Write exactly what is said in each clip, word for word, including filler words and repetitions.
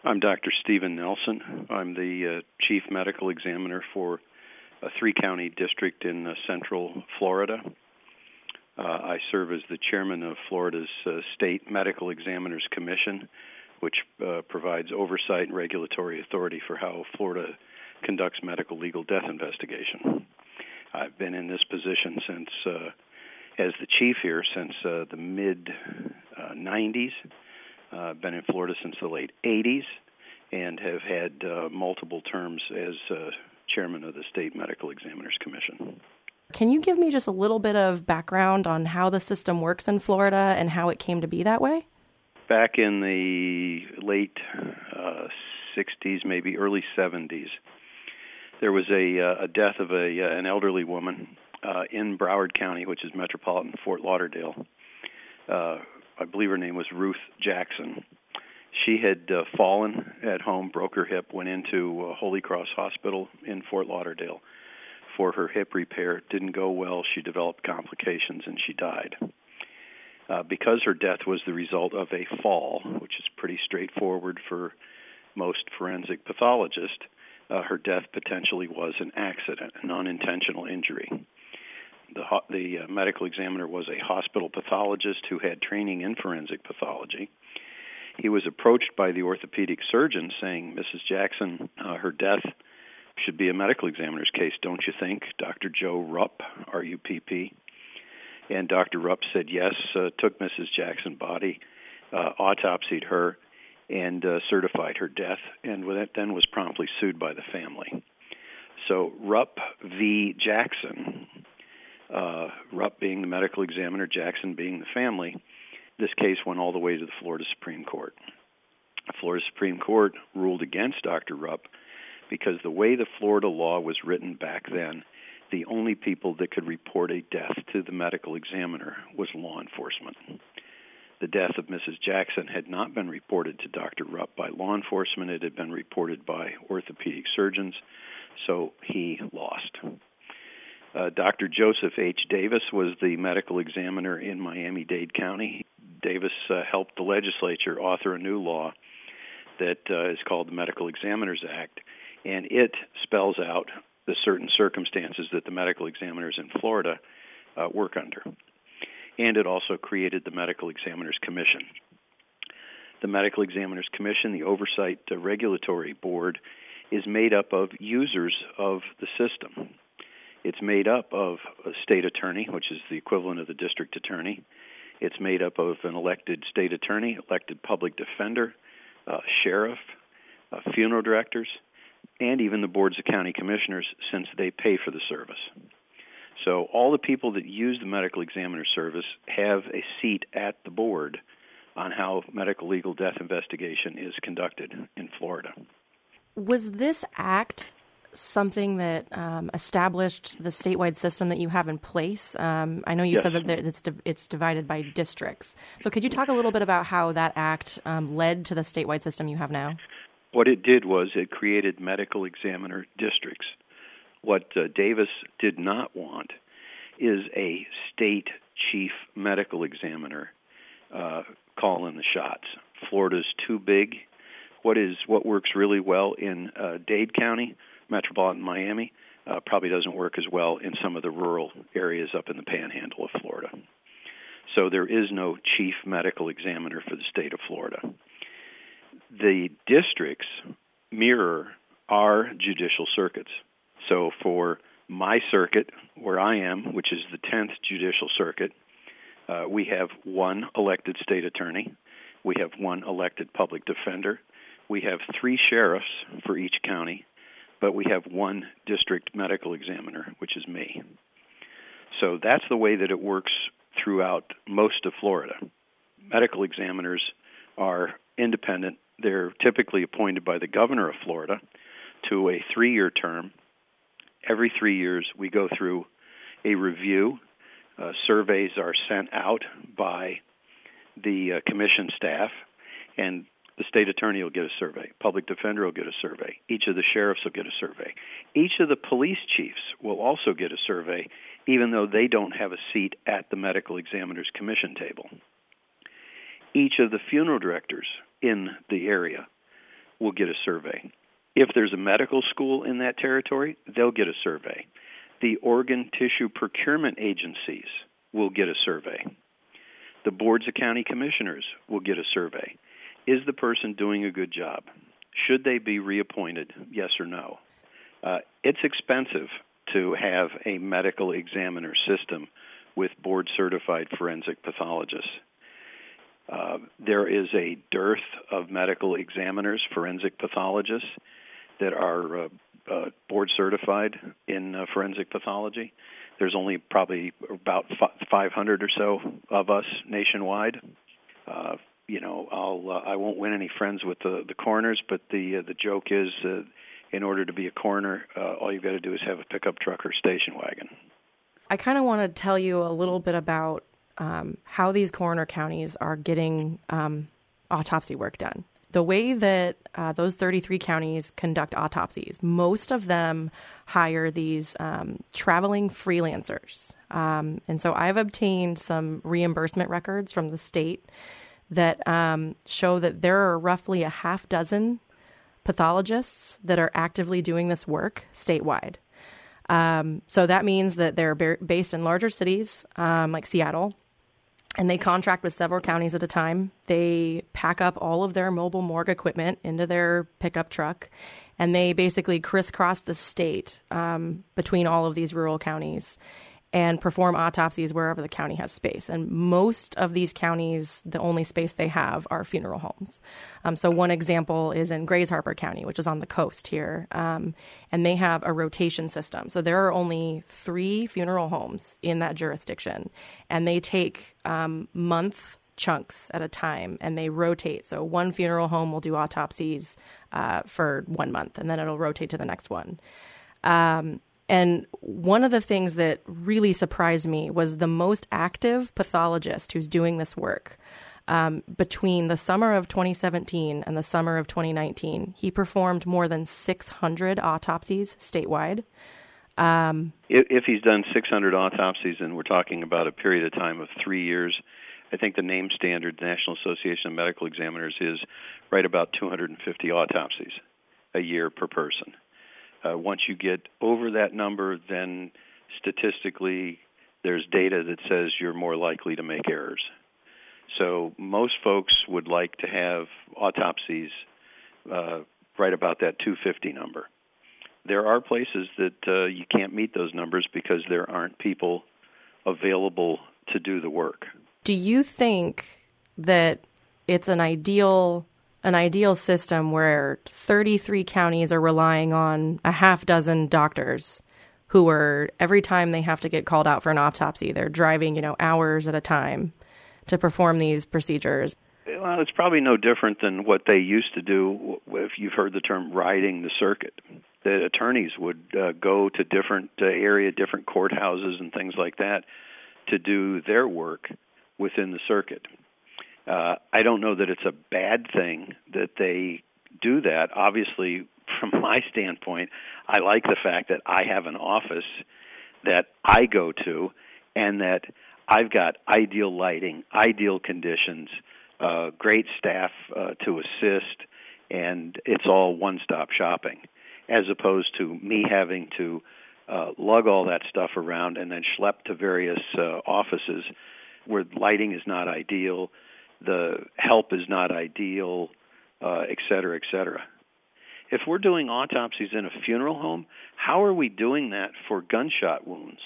I'm Doctor Stephen Nelson. I'm the uh, Chief Medical Examiner for a three-county district in uh, Central Florida. Uh, I serve as the Chairman of Florida's uh, State Medical Examiners Commission, which uh, provides oversight and regulatory authority for how Florida conducts medical legal death investigation. I've been in this position since, uh, as the chief here, since uh, the mid nineties. Uh, I've been in Florida since the late eighties and have had uh, multiple terms as uh, chairman of the State Medical Examiners Commission. Can you give me just a little bit of background on how the system works in Florida and how it came to be that way? Back in the late uh, sixties, maybe early seventies, there was a, uh, a death of a uh, an elderly woman uh, in Broward County, which is metropolitan Fort Lauderdale. Uh, I believe her name was Ruth Jackson. She had uh, fallen at home, broke her hip, went into uh, Holy Cross Hospital in Fort Lauderdale for her hip repair. It didn't go well. She developed complications, and she died. Uh, because her death was the result of a fall, which is pretty straightforward for most forensic pathologists, uh, her death potentially was an accident, an unintentional injury. The, the uh, medical examiner was a hospital pathologist who had training in forensic pathology. He was approached by the orthopedic surgeon saying, Missus Jackson, uh, her death should be a medical examiner's case, don't you think? Doctor Joe Rupp, R U P P. And Doctor Rupp said yes, uh, took Missus Jackson's body, uh, autopsied her, and uh, certified her death, and then was promptly sued by the family. So Rupp v. Jackson, uh, Rupp being the medical examiner, Jackson being the family, this case went all the way to the Florida Supreme Court. The Florida Supreme Court ruled against Doctor Rupp because the way the Florida law was written back then, the only people that could report a death to the medical examiner was law enforcement. The death of Missus Jackson had not been reported to Doctor Rupp by law enforcement. It had been reported by orthopedic surgeons, so he lost. Uh, Doctor Joseph H. Davis was the medical examiner in Miami-Dade County. Davis uh, helped the legislature author a new law that uh, is called the Medical Examiners Act, and it spells out the certain circumstances that the medical examiners in Florida uh, work under. And it also created the Medical Examiners Commission. The Medical Examiners Commission, the oversight uh, regulatory board, is made up of users of the system. It's made up of a state attorney, which is the equivalent of the district attorney. It's made up of an elected state attorney, elected public defender, uh, sheriff, uh, funeral directors, and even the boards of county commissioners, since they pay for the service. So all the people that use the medical examiner service have a seat at the board on how medical legal death investigation is conducted in Florida. Was this act something that um, established the statewide system that you have in place? Um, I know you yes. said that it's it's divided by districts. So could you talk a little bit about how that act um, led to the statewide system you have now? What it did was it created medical examiner districts. What uh, Davis did not want is a state chief medical examiner uh, calling the shots. Florida's too big. What is what works really well in uh, Dade County, metropolitan Miami, uh, probably doesn't work as well in some of the rural areas up in the panhandle of Florida. So there is no chief medical examiner for the state of Florida. The districts mirror our judicial circuits. So for my circuit, where I am, which is the tenth Judicial Circuit, uh, we have one elected state attorney. We have one elected public defender. We have three sheriffs for each county, but we have one district medical examiner, which is me. So that's the way that it works throughout most of Florida. Medical examiners are independent. They're typically appointed by the governor of Florida to a three-year term. Every three years, we go through a review. Uh, surveys are sent out by the uh, commission staff, and the state attorney will get a survey. Public defender will get a survey. Each of the sheriffs will get a survey. Each of the police chiefs will also get a survey, even though they don't have a seat at the medical examiner's commission table. Each of the funeral directors in the area will get a survey. If there's a medical school in that territory, they'll get a survey. The organ tissue procurement agencies will get a survey. The boards of county commissioners will get a survey. Is the person doing a good job? Should they be reappointed, yes or no? Uh, it's expensive to have a medical examiner system with board-certified forensic pathologists. Uh, there is a dearth of medical examiners, forensic pathologists, that are uh, uh, board-certified in uh, forensic pathology. There's only probably about five hundred or so of us nationwide. Uh, you know, I'll uh, I won't win any friends with the, the coroners, but the uh, the joke is, uh, in order to be a coroner, uh, all you've got to do is have a pickup truck or station wagon. I kind of want to tell you a little bit about um, how these coroner counties are getting um, autopsy work done. The way that uh, those thirty-three counties conduct autopsies, most of them hire these um, traveling freelancers. Um, and so I've obtained some reimbursement records from the state that um, show that there are roughly a half dozen pathologists that are actively doing this work statewide. Um, so that means that they're ba- based in larger cities um, like Seattle, and they contract with several counties at a time. They pack up all of their mobile morgue equipment into their pickup truck, and they basically crisscross the state um, between all of these rural counties and perform autopsies wherever the county has space. And most of these counties, the only space they have are funeral homes. Um, so one example is in Grays Harbor County, which is on the coast here, um, and they have a rotation system. So there are only three funeral homes in that jurisdiction, and they take um, month chunks at a time, and they rotate. So one funeral home will do autopsies uh, for one month, and then it'll rotate to the next one. Um, And one of the things that really surprised me was the most active pathologist who's doing this work. Um, between the summer of twenty seventeen and the summer of twenty nineteen, he performed more than six hundred autopsies statewide. Um, if, if he's done six hundred autopsies, and we're talking about a period of time of three years, I think the name standard, the National Association of Medical Examiners, is right about two hundred fifty autopsies a year per person. Uh, once you get over that number, then statistically there's data that says you're more likely to make errors. So most folks would like to have autopsies uh, right about that two hundred fifty number. There are places that uh, you can't meet those numbers because there aren't people available to do the work. Do you think that it's an ideal an ideal system where thirty-three counties are relying on a half dozen doctors who are, every time they have to get called out for an autopsy, they're driving, you know, hours at a time to perform these procedures? Well, it's probably no different than what they used to do. If you've heard the term riding the circuit, the attorneys would uh, go to different uh, area, different courthouses and things like that to do their work within the circuit. Uh, I don't know that it's a bad thing that they do that. Obviously, from my standpoint, I like the fact that I have an office that I go to and that I've got ideal lighting, ideal conditions, uh, great staff uh, to assist, and it's all one-stop shopping, as opposed to me having to uh, lug all that stuff around and then schlep to various uh, offices where lighting is not ideal, the help is not ideal, uh, et cetera, et cetera. If we're doing autopsies in a funeral home, how are we doing that for gunshot wounds?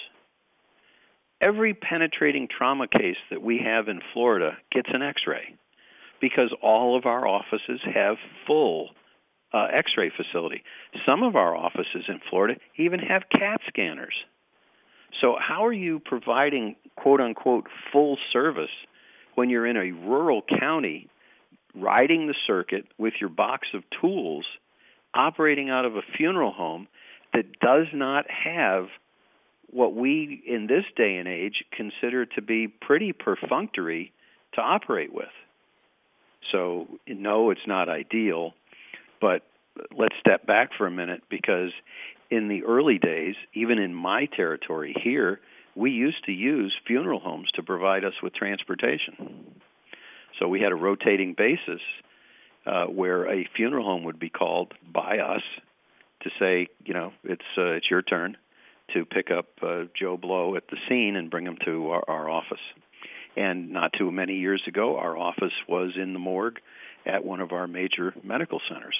Every penetrating trauma case that we have in Florida gets an X-ray because all of our offices have full uh, X-ray facility. Some of our offices in Florida even have CAT scanners. So how are you providing, quote-unquote, full service when you're in a rural county, riding the circuit with your box of tools, operating out of a funeral home that does not have what we, in this day and age, consider to be pretty perfunctory to operate with? So, no, it's not ideal, but let's step back for a minute, because in the early days, even in my territory here, we used to use funeral homes to provide us with transportation. So we had a rotating basis, uh, where a funeral home would be called by us to say, you know, it's uh, it's your turn to pick up uh, Joe Blow at the scene and bring him to our, our office. And not too many years ago, our office was in the morgue at one of our major medical centers.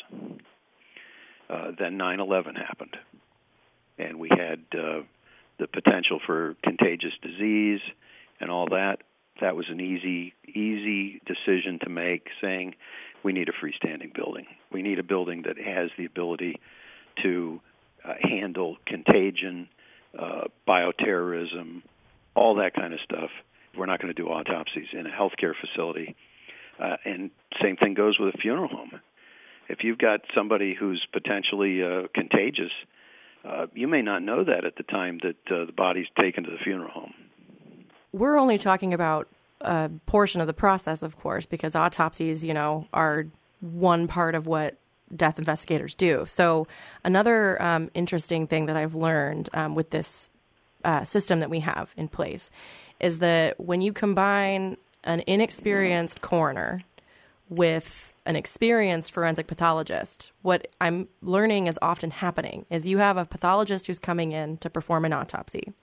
Uh, then nine eleven happened, and we had uh, the potential for contagious disease and all that. That was an easy, easy decision to make, saying we need a freestanding building. We need a building that has the ability to uh, handle contagion, uh, bioterrorism, all that kind of stuff. We're not going to do autopsies in a healthcare facility. Uh, and same thing goes with a funeral home. If you've got somebody who's potentially uh, contagious, uh, you may not know that at the time that uh, the body's taken to the funeral home. We're only talking about a portion of the process, of course, because autopsies, you know, are one part of what death investigators do. So another um, interesting thing that I've learned um, with this uh, system that we have in place is that when you combine an inexperienced coroner with an experienced forensic pathologist, what I'm learning is often happening is you have a pathologist who's coming in to perform an autopsy,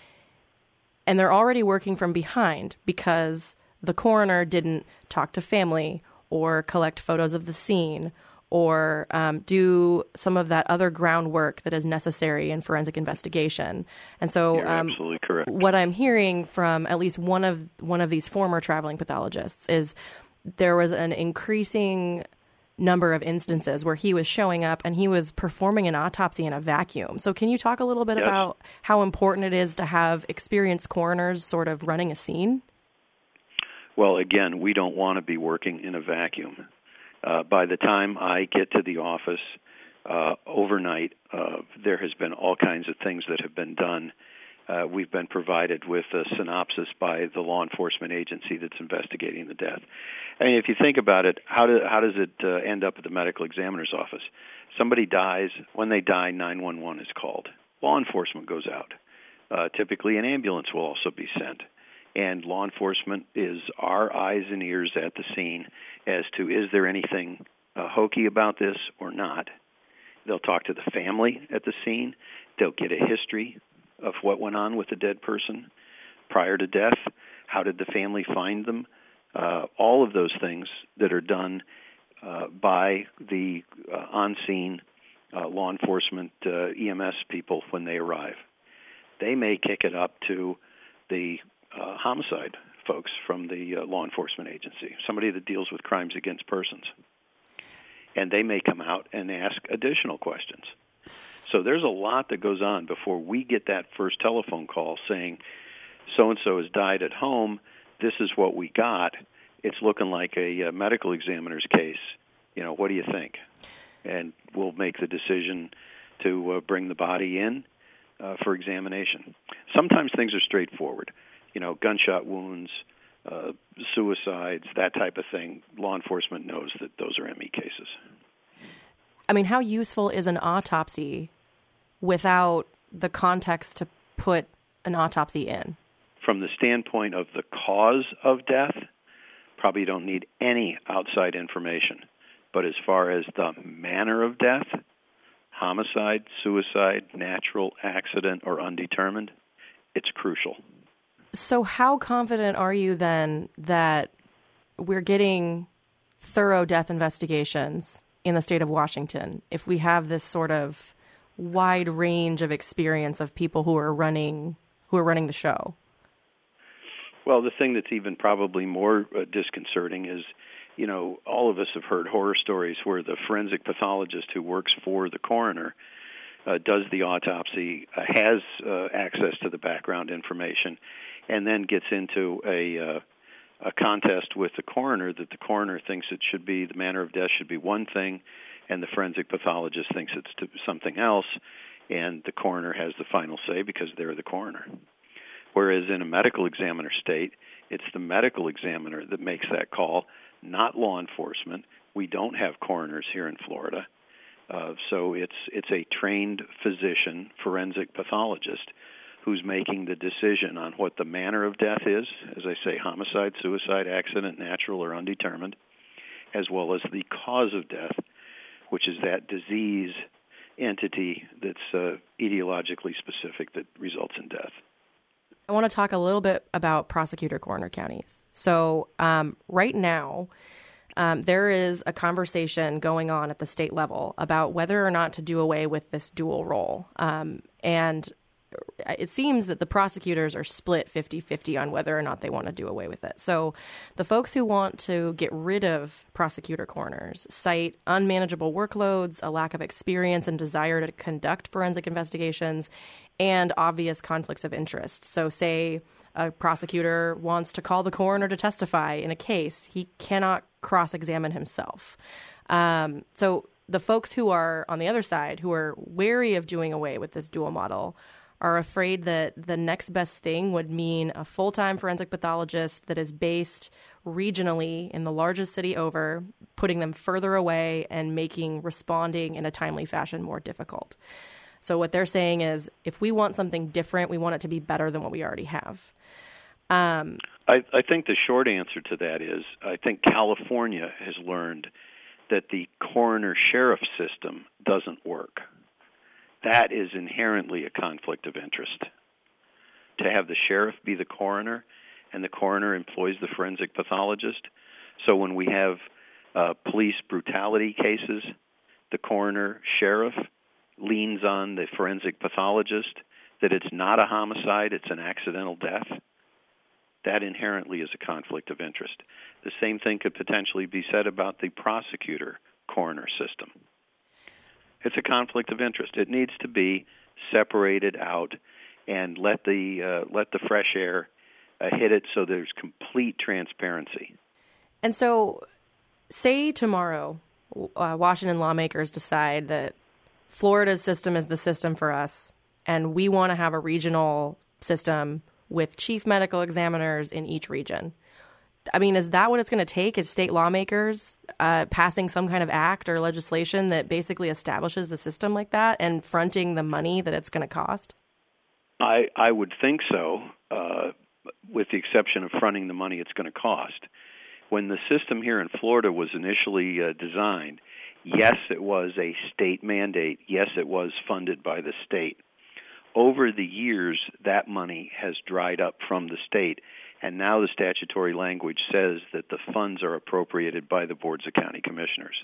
and they're already working from behind because the coroner didn't talk to family or collect photos of the scene or um, do some of that other groundwork that is necessary in forensic investigation. And so You're um, absolutely correct. What I'm hearing from at least one of one of these former traveling pathologists is there was an increasing number of instances where he was showing up and he was performing an autopsy in a vacuum. So can you talk a little bit yes. about how important it is to have experienced coroners sort of running a scene? Well, again, we don't want to be working in a vacuum. Uh, by the time I get to the office uh, overnight, uh, there has been all kinds of things that have been done. Uh, we've been provided with a synopsis by the law enforcement agency that's investigating the death. I mean, if you think about it, how, do, how does it uh, end up at the medical examiner's office? Somebody dies. When they die, nine one one is called. Law enforcement goes out. Uh, typically, an ambulance will also be sent. And law enforcement is our eyes and ears at the scene as to is there anything uh, hokey about this or not. They'll talk to the family at the scene. They'll get a history of what went on with the dead person prior to death. How did the family find them? Uh, all of those things that are done uh, by the uh, on-scene uh, law enforcement uh, E M S people when they arrive. They may kick it up to the Uh, homicide folks from the uh, law enforcement agency, somebody that deals with crimes against persons. And they may come out and ask additional questions. So there's a lot that goes on before we get that first telephone call saying, so-and-so has died at home, this is what we got. It's looking like a, a medical examiner's case. You know, what do you think? And we'll make the decision to uh, bring the body in uh, for examination. Sometimes things are straightforward. You know, gunshot wounds, uh, suicides, that type of thing. Law enforcement knows that those are M E cases. I mean, how useful is an autopsy without the context to put an autopsy in? From the standpoint of the cause of death, probably don't need any outside information. But as far as the manner of death, homicide, suicide, natural accident, or undetermined, it's crucial. So how confident are you then that we're getting thorough death investigations in the state of Washington if we have this sort of wide range of experience of people who are running who are running the show? Well, the thing that's even probably more uh, disconcerting is, you know, all of us have heard horror stories where the forensic pathologist who works for the coroner uh, does the autopsy, uh, has uh, access to the background information, and then gets into a uh, a contest with the coroner that the coroner thinks it should be, the manner of death should be one thing, and the forensic pathologist thinks it's to something else, and the coroner has the final say because they're the coroner. Whereas in a medical examiner state, it's the medical examiner that makes that call, not law enforcement. We don't have coroners here in Florida. Uh, so it's it's a trained physician, forensic pathologist, who's making the decision on what the manner of death is, as I say, homicide, suicide, accident, natural, or undetermined, as well as the cause of death, which is that disease entity that's uh, etiologically specific that results in death. I want to talk a little bit about prosecutor coroner counties. So um, right now, um, there is a conversation going on at the state level about whether or not to do away with this dual role. Um, and it seems that the prosecutors are split fifty-fifty on whether or not they want to do away with it. So the folks who want to get rid of prosecutor coroners cite unmanageable workloads, a lack of experience and desire to conduct forensic investigations, and obvious conflicts of interest. So say a prosecutor wants to call the coroner to testify in a case, he cannot cross-examine himself. Um, so the folks who are on the other side, who are wary of doing away with this dual model, are afraid that the next best thing would mean a full-time forensic pathologist that is based regionally in the largest city over, putting them further away and making responding in a timely fashion more difficult. So what they're saying is, if we want something different, we want it to be better than what we already have. Um, I, I think the short answer to that is, I think California has learned that the coroner-sheriff system doesn't work. That is inherently a conflict of interest. To have the sheriff be the coroner, and the coroner employs the forensic pathologist. So when we have uh, police brutality cases, the coroner sheriff leans on the forensic pathologist that it's not a homicide, it's an accidental death. That inherently is a conflict of interest. The same thing could potentially be said about the prosecutor coroner system. It's a conflict of interest. It needs to be separated out and let the uh, let the fresh air uh, hit it so there's complete transparency. And so, say tomorrow, uh, Washington lawmakers decide that Florida's system is the system for us, and we want to have a regional system with chief medical examiners in each region. I mean, is that what it's going to take? Is state lawmakers uh, passing some kind of act or legislation that basically establishes the system like that and fronting the money that it's going to cost? I, I would think so, uh, with the exception of fronting the money it's going to cost. When the system here in Florida was initially uh, designed, yes, it was a state mandate. Yes, it was funded by the state. Over the years, that money has dried up from the state. And now the statutory language says that the funds are appropriated by the boards of county commissioners.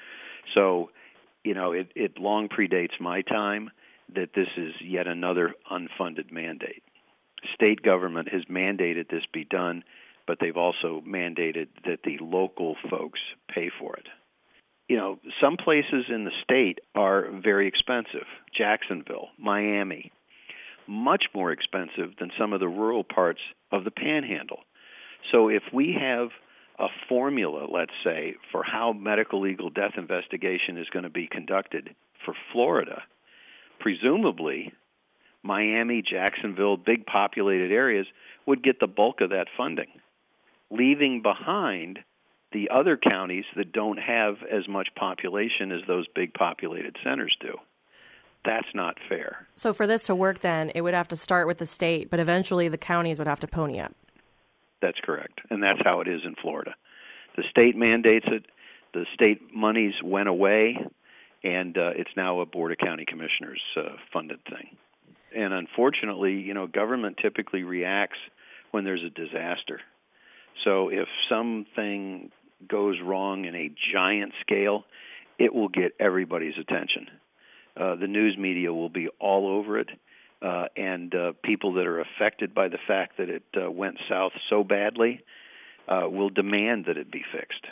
So, you know, it, it long predates my time that this is yet another unfunded mandate. State government has mandated this be done, but they've also mandated that the local folks pay for it. You know, some places in the state are very expensive. Jacksonville, Miami, much more expensive than some of the rural parts of the Panhandle. So if we have a formula, let's say, for how medical legal death investigation is going to be conducted for Florida, presumably Miami, Jacksonville, big populated areas would get the bulk of that funding, leaving behind the other counties that don't have as much population as those big populated centers do. That's not fair. So for this to work, then, it would have to start with the state, but eventually the counties would have to pony up. That's correct, and that's how it is in Florida. The state mandates it. The state monies went away, and uh, it's now a Board of County Commissioners uh, funded thing. And unfortunately, you know, government typically reacts when there's a disaster. So if something goes wrong in a giant scale, it will get everybody's attention. Uh, the news media will be all over it, uh, and uh, people that are affected by the fact that it uh, went south so badly uh, will demand that it be fixed.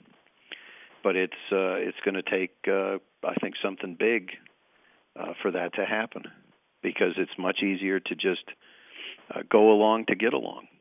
But it's uh, it's going to take, uh, I think, something big uh, for that to happen, because it's much easier to just uh, go along to get along.